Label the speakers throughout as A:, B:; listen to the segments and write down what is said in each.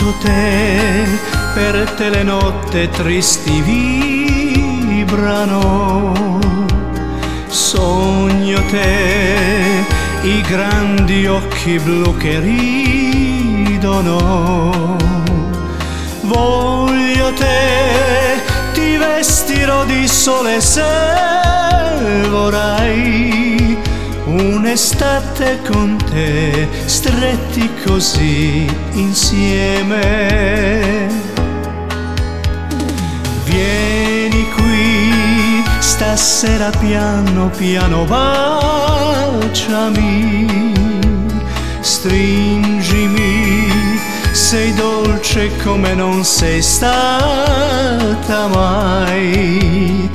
A: Canto te, per te le notte tristi vibrano. Sogno te, i grandi occhi blu che ridono. Voglio te, ti vestirò di sole se vorrai un'estate con te, stretti così insieme. Vieni qui, stasera piano piano baciami, stringimi, sei dolce come non sei stata mai.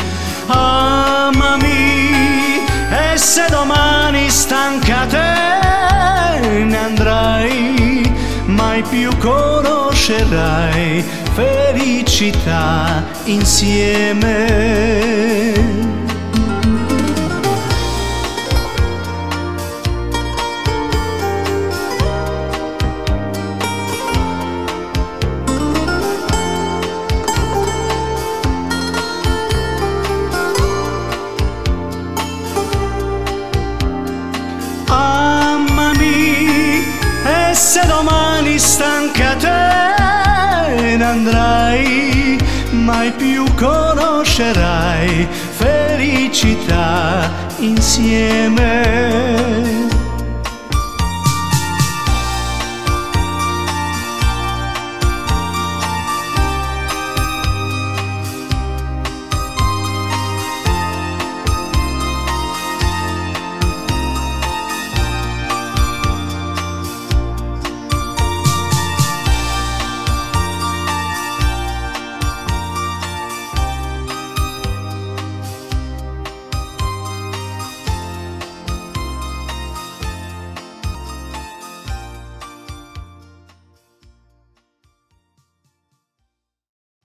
A: Amami, e se domani stanca te ne andrai, mai più conoscerai felicità insieme. Se domani stanca te ne andrai, mai più conoscerai felicità insieme.